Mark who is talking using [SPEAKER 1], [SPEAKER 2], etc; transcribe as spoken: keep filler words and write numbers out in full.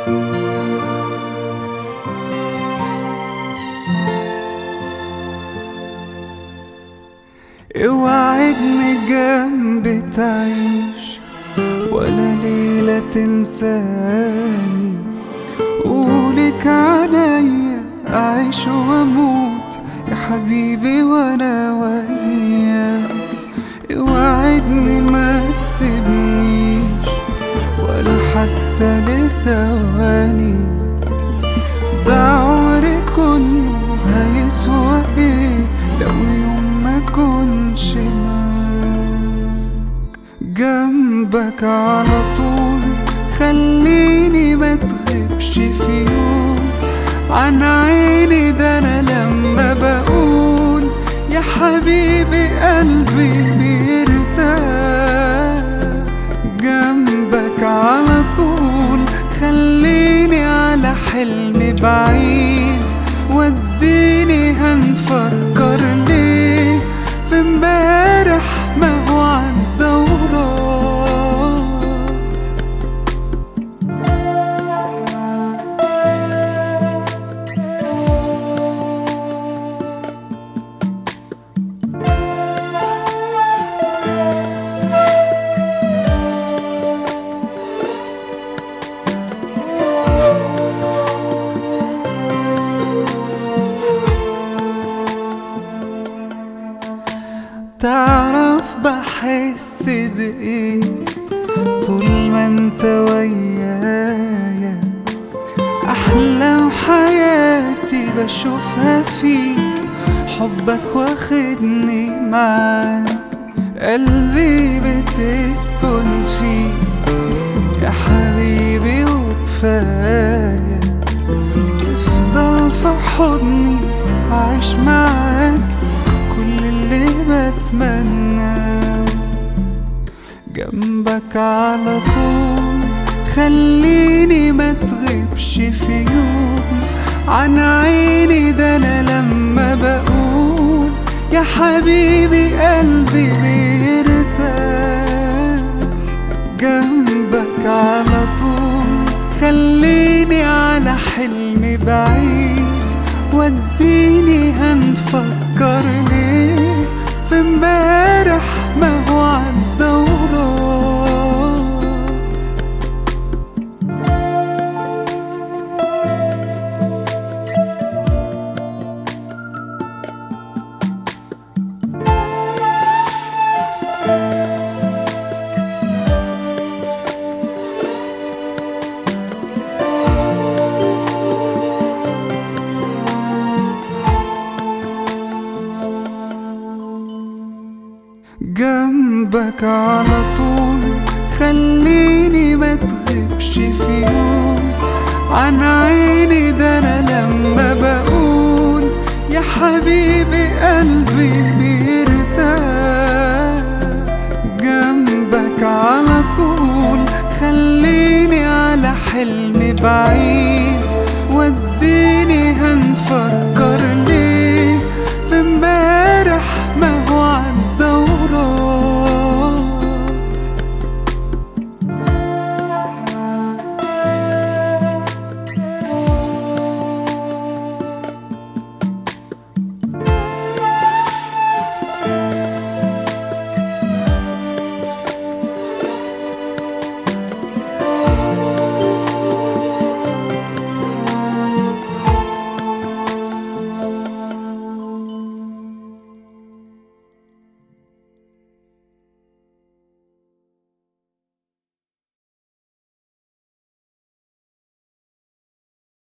[SPEAKER 1] اوعدني جنبي تعيش ولا ليلة تنساني، قولك عليا أعيش وأموت يا حبيبي وأنا وياك. اوعدني ما تسيبنيش ولا حتى لثواني، ده عمري كله هيسوى ايه لو يوم ما كنش معاك. جنبك على طول خليني ما تغيبش في يوم عن عيني، ده انا لما بقول يا حبيبي قلبي بيرتاح. جنبك على طول خليني على حلمي بعيد، وديني هنفكر ليه في امبارح ما هو عدى وراه. تعرف بحس بإيه طول ما انت ويايا، أحلام حياتي بشوفها فيك، حبك واخدني معاك، قلبي بتسكن فيك يا حبيبي وكفاية. تفضل في حضني عايش معاك كل اللي بتمناه. جنبك على طول خليني ما تغيبش في يوم عن عيني، ده انا لما بقول يا حبيبي قلبي بيرتاح. جنبك على طول خليني على حلمي بعيد، وديني هنفكر ليه في امبارح ما هو عدى وراه. جنبك على طول خليني ما تغيبش في يوم عن عيني، ده انا لما بقول يا حبيبي قلبي بيرتاح. جنبك على طول خليني على حلمي بعيد،